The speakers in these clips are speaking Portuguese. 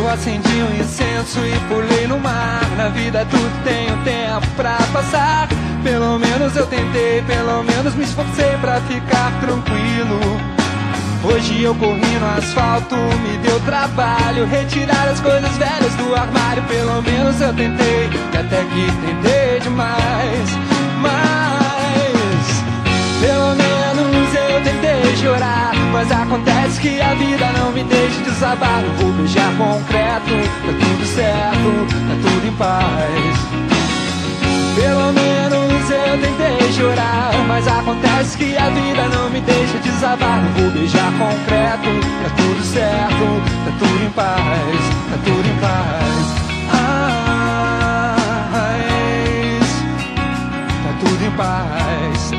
acendi um incenso e pulei no mar. Na vida tudo tem um tempo pra passar. Pelo menos eu tentei, pelo menos me esforcei pra ficar tranquilo. Hoje eu corri no asfalto, me deu trabalho retirar as coisas velhas do armário. Pelo menos eu tentei, e até que tentei demais. Mas pelo menos eu tentei chorar. Mas acontece que a vida não me deixa desabar. Não vou beijar concreto, tá tudo certo, tá tudo em paz. Pelo menos eu tentei chorar. Mas acontece que a vida não me deixa desabar. Não vou beijar concreto, tá tudo certo, tá tudo em paz, tá tudo em paz. Tá tudo em paz.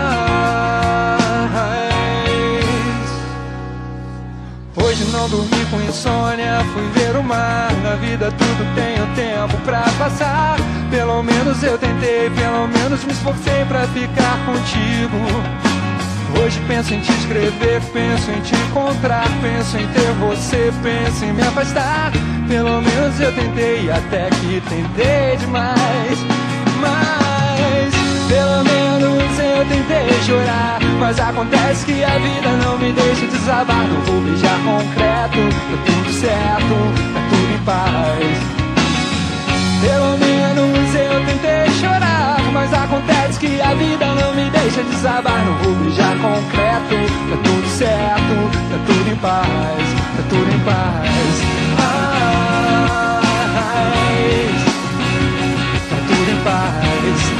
Hoje não dormi com insônia, fui ver o mar. Na vida tudo tem um tempo pra passar. Pelo menos eu tentei, pelo menos me esforcei pra ficar contigo. Hoje penso em te escrever, penso em te encontrar, penso em ter você, penso em me afastar. Pelo menos eu tentei, até que tentei demais. Mas pelo menos eu tentei chorar. Mas acontece que a vida não me deixa desabar. Não vou beijar concreto, tá tudo certo, tá tudo em paz. Pelo menos eu tentei chorar. Mas acontece que a vida não me deixa desabar. Não vou beijar concreto, tá tudo certo, tá tudo em paz, tá tudo em paz. Tá tudo em paz.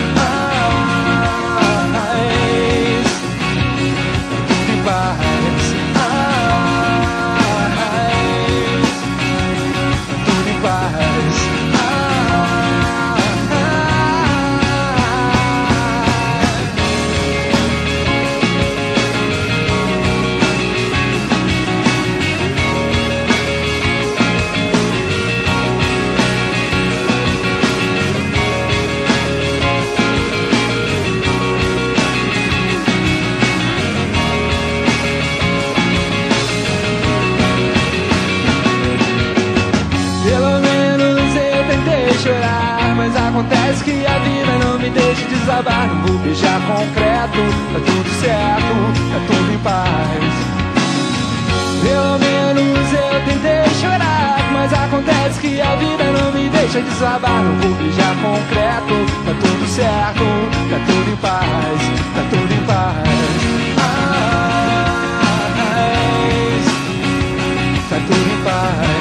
Chorar, mas acontece que a vida não me deixa desabar. Não vou beijar concreto, tá tudo certo, tá tudo em paz. Pelo menos eu tentei chorar, mas acontece que a vida não me deixa desabar. Não vou beijar concreto, tá tudo certo, tá tudo em paz, tá tudo em paz. Tá tudo em paz.